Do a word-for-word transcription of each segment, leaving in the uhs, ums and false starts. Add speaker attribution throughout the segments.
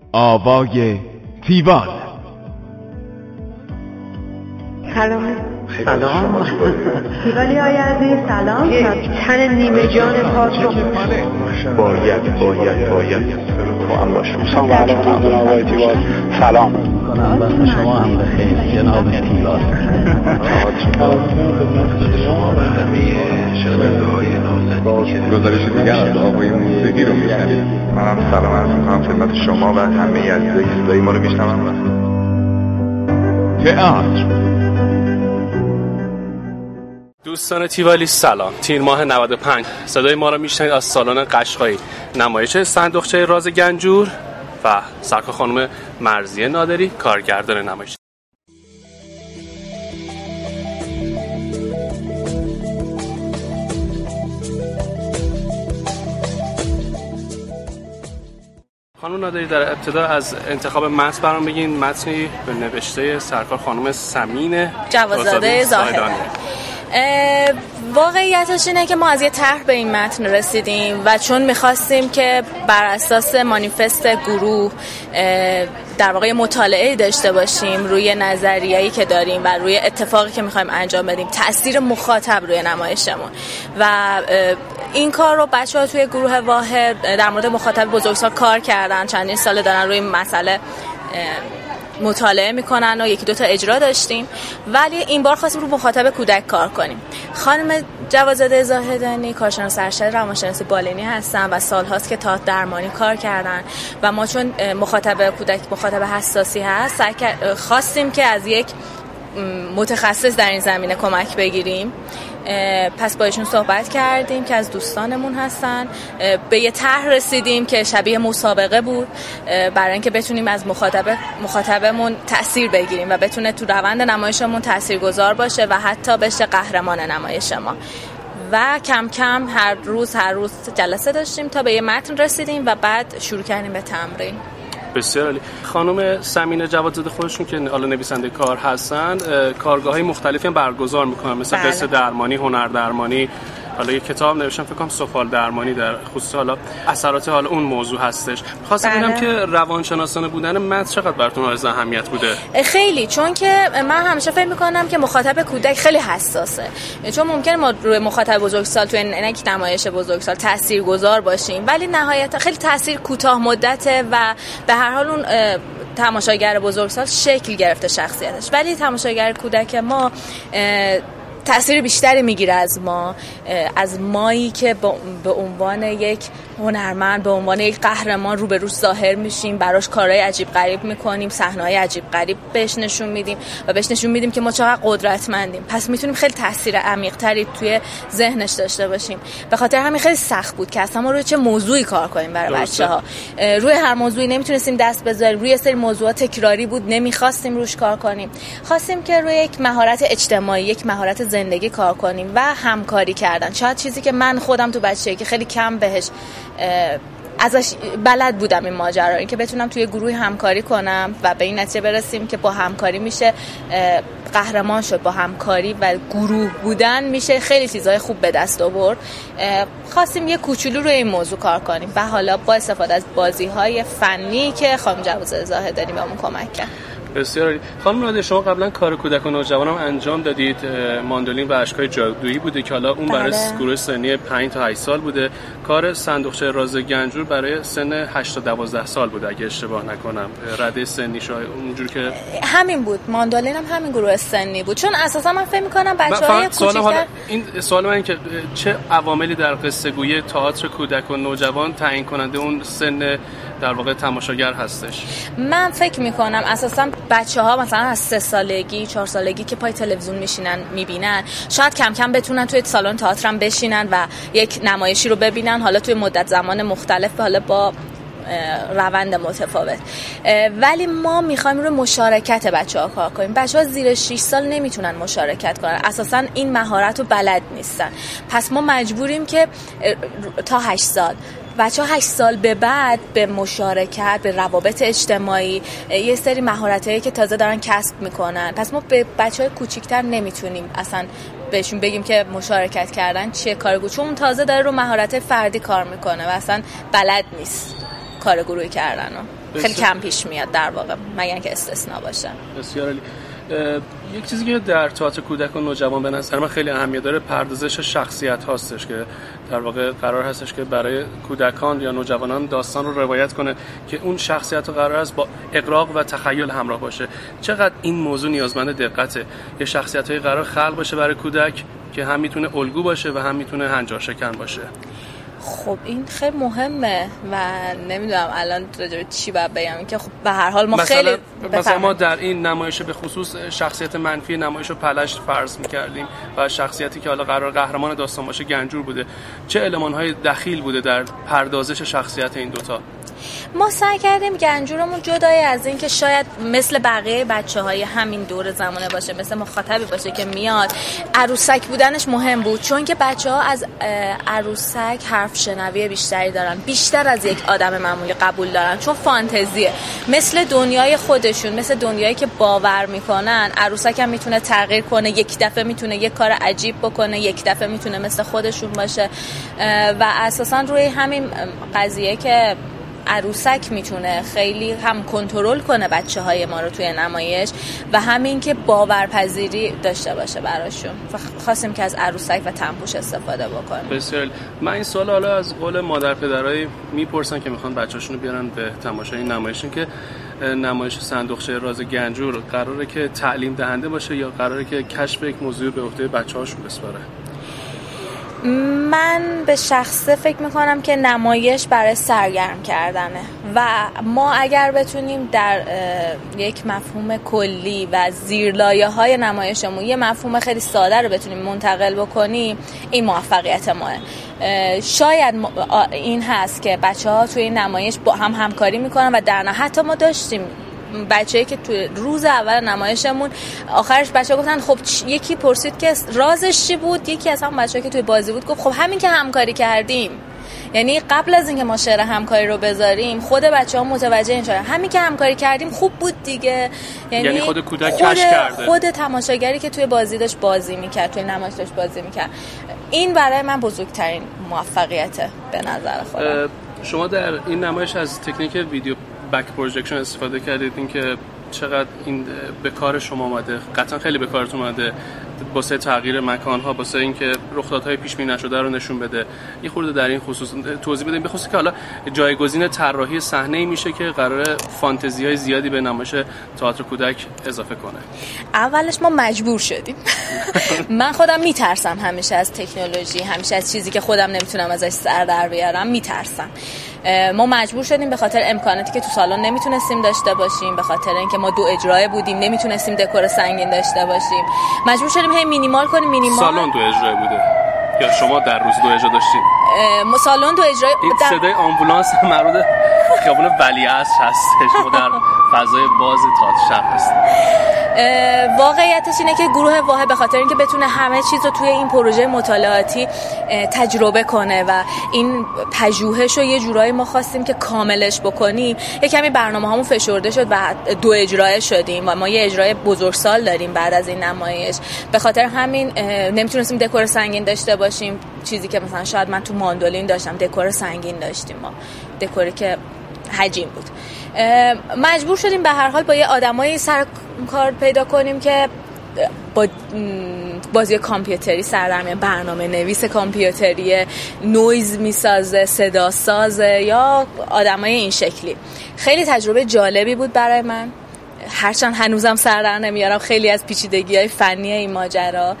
Speaker 1: آوای تیوال.
Speaker 2: سلام.
Speaker 3: سلام
Speaker 2: تیوالی های عزیز سلام.
Speaker 3: یک تن نیمه جان پاک رو
Speaker 4: باید باید باید با هم باشم.
Speaker 5: سلام علیکم جناب آقای تیوال. سلام
Speaker 6: کنم وقت شما هم بخیر جناب تیوال.
Speaker 4: شما و همه شنونده های نازنین
Speaker 7: گزارش دیگر از آقای موسیقی رو میشنید.
Speaker 4: منم سلام عرض میکنم خدمت شما و همه عزیزایی که صدای ما رو میشنون.
Speaker 1: تئاتر.
Speaker 8: دوستان تیوالی سلام. تیر ماه نود و پنج صدای ما را میشنید از سالن قشقایی، نمایش صندوقچه راز گنجور و سرکار خانم مرضیه نادری کارگردان نمایش. خانم نادری در ابتدا از انتخاب متن برام بگین. متنی به نوشته سرکار خانم سمین
Speaker 9: جوادزاده زاهدانی. واقعیتش اینه که ما از یه طرح به این متن رسیدیم و چون میخواستیم که بر اساس مانیفست گروه در واقع مطالعه داشته باشیم روی نظریه‌ای که داریم و روی اتفاقی که میخوایم انجام بدیم، تأثیر مخاطب روی نمایشمون و این کار رو بچه‌ها توی گروه واحد در مورد مخاطب بزرگسال کار کردن. چندین سال دارن روی این مسئله مطالعه میکنن و یکی دو تا اجرا داشتیم، ولی این بار خواستیم رو مخاطب کودک کار کنیم. خانم جوادزاده زاهدانی کارشناس ارشد روانشناسی بالینی هستن و سالهاست که تئاتر درمانی کار کردن و ما چون مخاطب کودک مخاطب حساسی هست خواستیم که از یک متخصص در این زمینه کمک بگیریم. پس با ایشون صحبت کردیم که از دوستانمون هستن، به یه طرح رسیدیم که شبیه مسابقه بود برای اینکه بتونیم از مخاطب مخاطبمون تأثیر بگیریم و بتونه تو روند نمایشمون تاثیرگذار باشه و حتی بشه قهرمان نمایش ما. و کم کم هر روز هر روز جلسه داشتیم تا به یه متن رسیدیم و بعد شروع کردیم به تمرین.
Speaker 8: بسیار عالی. خانم سمین جوادزاده خودشون که حالا نویسنده کار هستن کارگاه‌های مختلفی هم برگزار میکنن، مثل
Speaker 9: بله.
Speaker 8: قصه درمانی، هنر درمانی، حالا یک کتاب نوشتم فکر کنم سفال درمانی در خصوص حالا اثرات حالا اون موضوع هستش. خواستم ببینم
Speaker 9: بله.
Speaker 8: که روانشناسانه بودن متن چقدر براتون از اهمیت بوده؟
Speaker 9: خیلی، چون که من همیشه فکر می‌کنم که مخاطب کودک خیلی حساسه، چون ممکنه ما روی مخاطب بزرگسال تو این یک نمایش بزرگسال تاثیرگذار باشیم، ولی نهایتا خیلی تاثیر کوتاه مدته و به هر حال اون تماشاگر بزرگسال شکل گرفته شخصیتش، ولی تماشاگر کودک ما تأثیر بیشتری میگیره از ما، از مایی که به عنوان یک هنرمند، به عنوان یک قهرمان رو به رو ظاهر میشیم، براش کارهای عجیب غریب میکنیم، صحنه‌های عجیب غریب بهش نشون میدیم و بهش نشون میدیم که ما چقدر قدرتمندیم. پس میتونیم خیلی تاثیر عمیق‌تری توی ذهنش داشته باشیم. به خاطر همین خیلی سخت بود که اصلا ما روی چه موضوعی کار کنیم برای بچه‌ها. روی هر موضوعی نمیتونستیم دست بذاریم، روی سری موضوعات تکراری بود نمیخواستیم روش کار کنیم. خواستیم که روی یک مهارت اجتماعی، یک مهارت زندگی کار کنیم و همکاری کردن. شاید چیزی که من خودم تو بچگی که خیلی کم بهش ازش بلد بودم این ماجرا، این که بتونم توی گروه همکاری کنم و به این نتیجه برسیم که با همکاری میشه قهرمان شد، با همکاری و گروه بودن میشه خیلی چیزای خوب به دست آورد. خواستیم یه کوچولو روی این موضوع کار کنیم و حالا با استفاده از بازی‌های فنی که خانم جوادزاده زاهدانی بهمون کمک کرد.
Speaker 8: بسیار عالی. خانم نادری شما قبلا کار کودک و نوجوان هم انجام دادید، ماندولین و اشک‌های جادویی بوده که حالا اون برای
Speaker 9: بله.
Speaker 8: گروه سنی پنج تا هشت سال بوده. کار صندوقچه راز گنجور برای سن هشت تا دوازده سال بوده اگه اشتباه نکنم. رده سنی شاید اونجور که
Speaker 9: همین بود، ماندولین هم همین گروه سنی بود، چون اساسا من فکر می‌کنم بچه‌های کوچیک‌تر.
Speaker 8: این سوال من این که چه عواملی در قصه گویی تئاتر کودک و نوجوان تعیین کننده اون سن در واقع تماشاگر هستش؟
Speaker 9: من فکر میکنم اساسا بچه‌ها مثلا از سه سالگی چهار سالگی که پای تلویزیون میشینن میبینن، شاید کم کم بتونن توی سالن تئاتر هم بشینن و یک نمایشی رو ببینن، حالا توی مدت زمان مختلف، حالا با روند متفاوت. ولی ما میخوایم روی مشارکت بچه‌ها کار کنیم. بچه‌ها زیر شش سال نمیتونن مشارکت کنن، اساسا این مهارت رو بلد نیستن. پس ما مجبوریم که تا هشت سال بچه‌ها هشت سال به بعد به مشارکت، به روابط اجتماعی، یه سری مهارتایی که تازه دارن کسب میکنن. پس ما به بچه‌های کوچیک‌تر نمیتونیم اصلا بهشون بگیم که مشارکت کردن چیه کارگو، چون اون تازه داره رو مهارت فردی کار میکنه و اصلا بلد نیست کار گروهی کردن رو. خیلی کم پیش میاد در واقع، مگر اینکه استثنا باشه.
Speaker 8: بسیار عالی. یک چیزی که در تئاتر کودک و نوجوان به نظر من خیلی اهمیت داره پردازش شخصیت هاستش که در واقع قرار هستش که برای کودکان یا نوجوانان داستان رو روایت کنه که اون شخصیت رو قرار است با اغراق و تخیل همراه باشه. چقدر این موضوع نیازمند دقته؟ یه شخصیت‌های قرار خلق باشه برای کودک که هم میتونه الگو باشه و هم میتونه هنجار شکن باشه.
Speaker 9: خب این خیلی مهمه و نمیدونم الان راجع به چی باید بگم که خب به هر حال ما
Speaker 8: مثلا
Speaker 9: خیلی
Speaker 8: مثلا ما در این نمایش به خصوص شخصیت منفی نمایش رو پلشت فرض می‌کردیم و شخصیتی که حالا قرار قهرمان داستان باشه گنجور بوده. چه المان‌های دخیل بوده در پردازش شخصیت این دوتا؟
Speaker 9: ما سعی کردیم گنجورمون جدای از این که شاید مثل بقیه بچه‌های همین دور زمانه باشه، مثل مخاطبی باشه که میاد، عروسک بودنش مهم بود چون که بچه‌ها از عروسک حرف شنوی بیشتری دارن، بیشتر از یک آدم معمولی قبول دارن چون فانتزیه، مثل دنیای خودشون، مثل دنیایی که باور میکنن. عروسک هم میتونه تغییر کنه، یک دفعه میتونه یک کار عجیب بکنه، یک دفعه میتونه مثل خودشون باشه و اساسا روی همین قضیه که عروسک میتونه خیلی هم کنترل کنه بچه های ما رو توی نمایش و همین که باورپذیری داشته باشه براشون. خواستیم که از عروسک و تنپوش استفاده بکنیم.
Speaker 8: بسیار. من این سوال حالا از قول مادر پدرای میپرسن که میخوان بچه‌شون رو بیارن به تماشای نمایشون که نمایش صندوقچه راز گنجور قراره که تعلیم دهنده باشه یا قراره که کشف یک موضوع به عهده بچه‌هاشون بسپاره؟
Speaker 9: من به شخصه فکر میکنم که نمایش برای سرگرم کردنه و ما اگر بتونیم در یک مفهوم کلی و زیرلایه های نمایشمون یه مفهوم خیلی ساده رو بتونیم منتقل بکنیم، این موفقیت ماه. شاید این هست که بچه ها توی این نمایش با هم همکاری میکنن و در نهایت حتی ما داشتیم بچه‌ای که توی روز اول نمایشمون آخرش بچه‌ها گفتن خب یکی پرسید که رازش چی بود، یکی از هم بچه‌ها که توی بازی بود گفت خب همین که همکاری کردیم. یعنی قبل از اینکه ما شعر همکاری رو بذاریم خود بچه‌ها متوجه این شدن همین که همکاری کردیم خوب بود دیگه.
Speaker 8: یعنی, یعنی خود کودک کش کرده،
Speaker 9: خود تماشاگری که توی بازی داشت بازی می‌کرد، توی نمایش داشت بازی می‌کرد. این برای من بزرگترین موفقیته به نظر خودم.
Speaker 8: شما در این نمایش از تکنیک ویدیو بک پروژکشن استفاده کردید، این که چقدر این به کار شما اومده؟ قطعا خیلی به کارتون اومده واسه تغییر مکان‌ها، واسه اینکه رخدادهای پیش بینی نشده رو نشون بده. یه خورده در این خصوص توضیح بدیم، به خصوص که حالا جایگزین طراحی صحنه‌ای میشه که قراره فانتزی‌های زیادی به نمایش تئاتر کودک اضافه کنه.
Speaker 9: اولش ما مجبور شدیم. من خودم میترسم همیشه از تکنولوژی، همیشه از چیزی که خودم نمیتونم ازش سر در بیارم میترسم. ما مجبور شدیم به خاطر امکاناتی که تو سالن نمیتونستیم داشته باشیم، به خاطر اینکه ما دو اجرای بودیم نمیتونستیم دکور سنگین داشته باشیم، مجبور شدیم هی مینیمال کنیم. مینیمال
Speaker 8: سالن دو اجرای بوده یا شما در روز دو اجرا داشتید؟
Speaker 9: ما سالن دو اجرای.
Speaker 8: این در... صدای آمبولانس مربوط خیابون ولیعصر هست، شما در فضای باز تئاتر شهر هست.
Speaker 9: واقعیتش اینه که گروه واحد به خاطر اینکه بتونه همه چیز رو توی این پروژه مطالعاتی تجربه کنه و این پژوهش رو یه جورایی ما خواستیم که کاملش بکنیم، یه کمی برنامه‌هامون فشرده شد و دو اجرای شدیم و ما یه اجرای بزرگسال داریم بعد از این نمایش. به خاطر همین نمیتونستیم دکور سنگین داشته باشیم، چیزی که مثلا شاید من تو ماندولین داشتم دکور سنگین داشتیم، ما دکوری که حجیم بود. مجبور شدیم به هر حال با یه آدمایی سر کار پیدا کنیم که با بازی کامپیوتری سردرمیان، برنامه نویس کامپیوتری، نویز میسازه، صدا سازه یا آدمای این شکلی. خیلی تجربه جالبی بود برای من، هرچند هنوزم سر در نمیارم خیلی از پیچیدگی‌های فنی این ماجرا،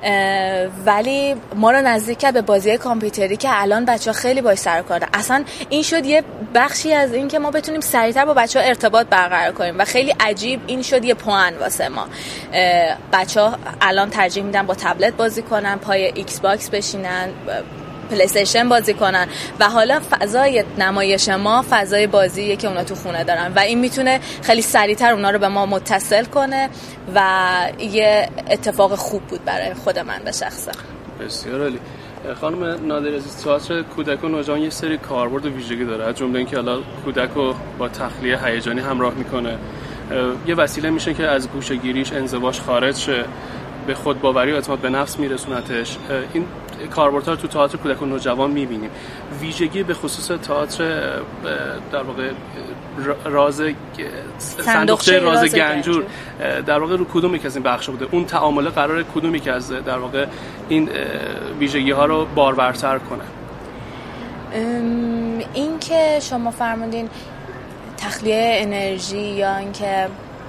Speaker 9: ولی ما رو نزدیک کرد به بازی کامپیوتری که الان بچه‌ها خیلی باهاش سر کار دارن. اصلا این شد یه بخشی از این که ما بتونیم سریعتر با بچه‌ها ارتباط برقرار کنیم و خیلی عجیب این شد یه پوان واسه ما. بچه‌ها الان ترجیح میدن با تبلت بازی کنن، پای ایکس باکس بشینن، پلی استیشن بازی کنن و حالا فضای نمایش ما فضای بازیه که اونا تو خونه دارن و این میتونه خیلی سریعتر اونا رو به ما متصل کنه و یه اتفاق خوب بود برای خود من به شخصه.
Speaker 8: بسیار عالی. خانم نادری عزیز، تئاتر کودک و نوجوان یه سری کاربرد و ویژگی داره، از جمله اینکه حالا کودک رو با تخلیه هیجانی همراه میکنه، یه وسیله میشه که از گوشه‌گیریش انزواش خارج شه، به خود باوری و اعتماد به نفس میرسونتش. این کاربردها رو تو تئاتر کودک و نوجوان میبینیم. ویژگی به خصوص تئاتر در واقع راز صندوقچه راز گنجور در واقع رو کدومی که از این بخش بوده؟ اون تعامل قرار کدومی که از در واقع این ویژگی ها رو بارورتر کنه؟
Speaker 9: این که شما فرمودین تخلیه انرژی یا اینکه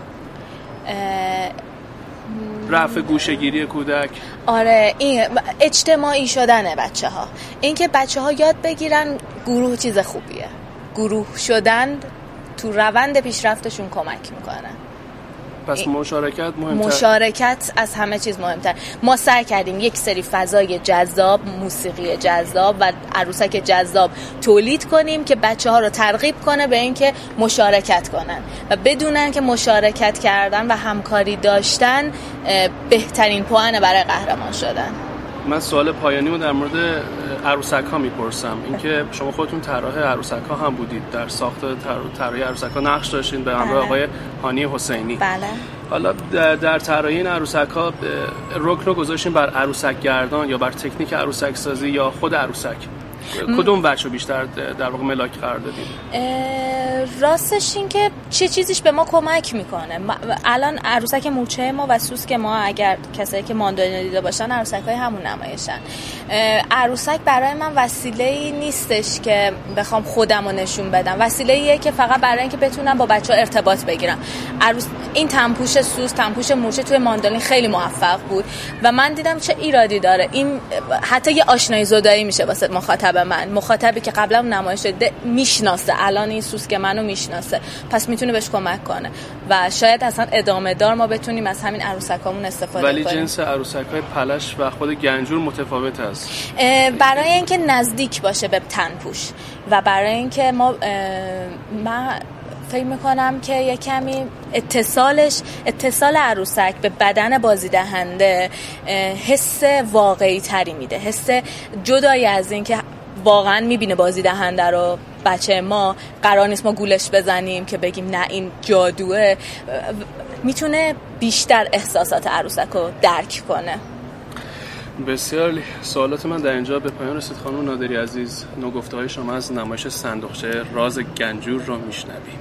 Speaker 8: رفع گوشه‌گیری کودک.
Speaker 9: آره، این اجتماعی شدنه بچه ها. این که بچه ها یاد بگیرن گروه چیز خوبیه، گروه شدن تو روند پیشرفتشون کمک میکنه.
Speaker 8: پس مشارکت مهمتر.
Speaker 9: مشارکت از همه چیز مهمتر. ما سعی کردیم یک سری فضای جذاب، موسیقی جذاب و عروسک جذاب تولید کنیم که بچه ها رو ترغیب کنه به این که مشارکت کنن و بدونن که مشارکت کردن و همکاری داشتن بهترین پوانه برای قهرمان شدن.
Speaker 8: من سوال پایانیمو در مورد عروسک ها میپرسم. اینکه شما خودتون طراح عروسک ها هم بودید، در ساخت طراحی عروسک ها نقش داشتین به همراه آقای هانی حسینی.
Speaker 9: بله.
Speaker 8: حالا در طراحی این عروسک ها رکن رو گذاشتین بر عروسک گردان یا بر تکنیک عروسک سازی یا خود عروسک؟ کدوم بچه بیشتر در واقع ملاک قرار دادید؟
Speaker 9: راستش این که چه چیزیش به ما کمک میکنه. الان عروسک مورچه ما و سوسک ما، اگر کسایی که ماندولین دیده باشن، عروسک های همون نمایشن. عروسک برای من وسیله‌ای نیستش که بخوام خودم رو نشون بدم، وسیله‌ایه که فقط برای اینکه بتونم با بچه ها ارتباط بگیرم. عروس این تنپوش سوس، تنپوش مورچه توی ماندولین خیلی موفق بود و من دیدم چه ایرادی داره. این حتی یه آشنایی زدایی میشه واسه مخاطب من، مخاطبی که قبلا نمایش داده میشناسه، الان این سوسک منو میشناسه، پس میتونه بهش کمک کنه و شاید اصلا ادامه دار ما بتونیم از همین عروسکامون استفاده
Speaker 8: ولی
Speaker 9: کنیم.
Speaker 8: ولی جنس عروسک‌های پلش و خود گنجور متفاوت است.
Speaker 9: برای اینکه نزدیک باشه به تنپوش و برای اینکه ما من فکر میکنم که یه کمی اتصالش اتصال عروسک به بدن بازیدهنده حس واقعی تری میده، حس جدایی از این که واقعا میبینه بازیدهنده رو. بچه ما قرار نیست ما گولش بزنیم که بگیم نه این جادوه، میتونه بیشتر احساسات عروسک رو درک کنه.
Speaker 8: بسیار سوالات من در اینجا به پایان رسید. خانم نادری عزیز، نوگفته‌های شما از نمایش صندوقچه راز گنجور رو میشنویم.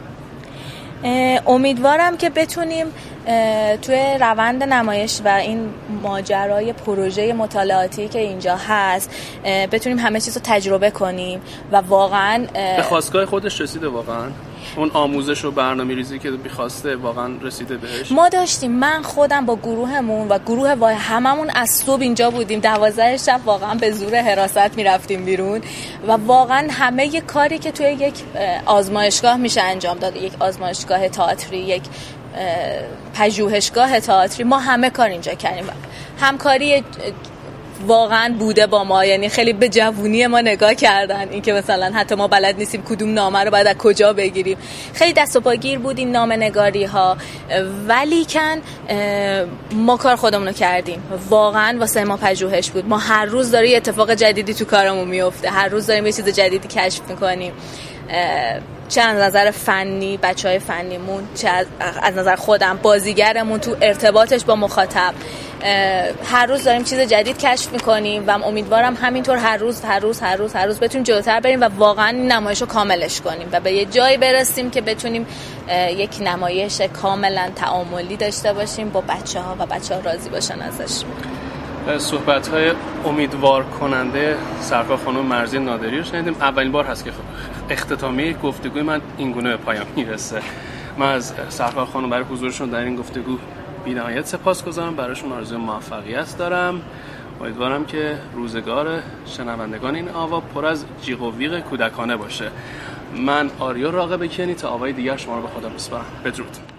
Speaker 9: امیدوارم که بتونیم توی روند نمایش و این ماجرای پروژه مطالعاتی که اینجا هست بتونیم همه چیز رو تجربه کنیم و واقعا
Speaker 8: به خواستگاه خودش رسیده. واقعا اون آموزش و برنامه‌ریزی که می‌خواسته واقعا رسیده بهش.
Speaker 9: ما داشتیم، من خودم با گروهمون و گروه وای هممون از صبح اینجا بودیم، دوازده شب واقعا به زور حراست میرفتیم بیرون و واقعا همه یک کاری که توی یک آزمایشگاه میشه انجام داد، یک آزمایشگاه تئاتری، یک پژوهشگاه تئاتری، ما همه کار اینجا کردیم. همکاری واقعا بوده با ما، یعنی خیلی به جوونی ما نگاه کردن، این که مثلا حتی ما بلد نیستیم کدوم نامه رو باید از کجا بگیریم. خیلی دست و پاگیر بود این نامه نگاری ها، ولی کن ما کار خودمون رو کردیم. واقعا واسه ما پژوهش بود. ما هر روز داره اتفاق جدیدی تو کارمون میفته، هر روز داریم یه چیز جدیدی کشف میکنیم، چه از نظر فنی بچهای فنیمون، چه از, از نظر خودم بازیگرمون تو ارتباطش با مخاطب. هر روز داریم چیز جدید کشف میکنیم و امیدوارم همینطور هر روز هر روز هر روز هر روز بتونیم جلوتر بریم و واقعا این نمایش رو کاملش کنیم و به یه جایی برسیم که بتونیم یک نمایش کاملا تعاملی داشته باشیم با بچه ها و بچه ها راضی باشن ازش.
Speaker 8: صحبت های امیدوار کننده سرکار خانم مرضیه نادری رو شنیدیم. اولین بار هست که اختتامیه گفتگوی من این گونه به پایان میرسه. من از سرکار خانم برای حضورشون در این گفتگو بی‌نهایت سپاسگزارم، براشون آرزوی موفقیت دارم. امیدوارم که روزگار شنوندگان این آوا پر از جیغ و ویغ کودکانه باشه. من آریو راغب کیانی، تا آوای دیگر شما رو به خدا میسپارم. بدرود.